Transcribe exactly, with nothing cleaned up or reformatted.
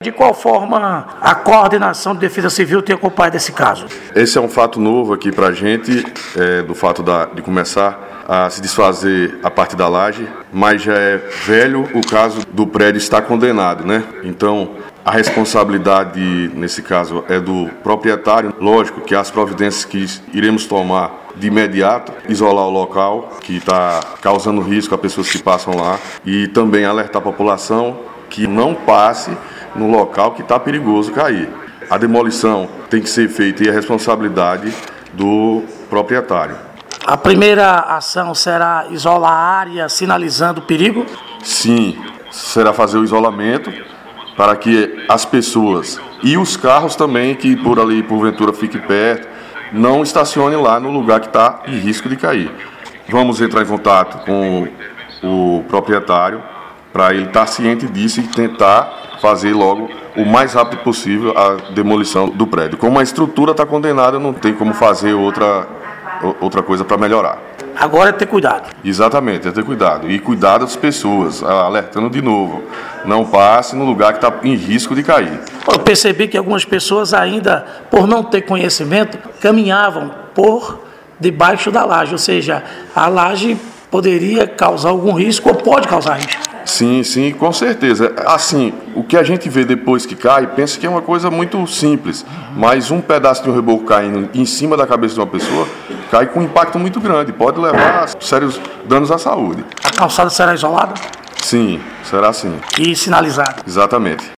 de qual forma a coordenação de Defesa Civil tem acompanhado esse caso? Esse é um fato novo aqui para a gente, é, do fato da, de começar a se desfazer a parte da laje, mas já é velho o caso do prédio estar condenado, né? Então, a responsabilidade, nesse caso, é do proprietário. Lógico que as providências que iremos tomar de imediato, isolar o local que está causando risco a pessoas que passam lá e também alertar a população que não passe no local que está perigoso cair. A demolição tem que ser feita e é responsabilidade do proprietário. A primeira ação será isolar a área, sinalizando o perigo? Sim, será fazer o isolamento para que as pessoas e os carros também, que por ali, porventura, fiquem perto, não estacionem lá no lugar que está em risco de cair. Vamos entrar em contato com o proprietário para ele estar ciente disso e tentar fazer logo o mais rápido possível a demolição do prédio. Como a estrutura está condenada, não tem como fazer outra, outra coisa para melhorar. Agora é ter cuidado. Exatamente, é ter cuidado. E cuidar das pessoas, alertando de novo. Não passe no lugar que está em risco de cair. Eu percebi que algumas pessoas ainda, por não ter conhecimento, caminhavam por debaixo da laje. Ou seja, a laje poderia causar algum risco ou pode causar risco. Sim, sim, com certeza. Assim, o que a gente vê depois que cai, pensa que é uma coisa muito simples. Mas um pedaço de um reboco caindo em cima da cabeça de uma pessoa, cai com um impacto muito grande. Pode levar a sérios danos à saúde. A calçada será isolada? Sim, será sim. E sinalizada? Exatamente.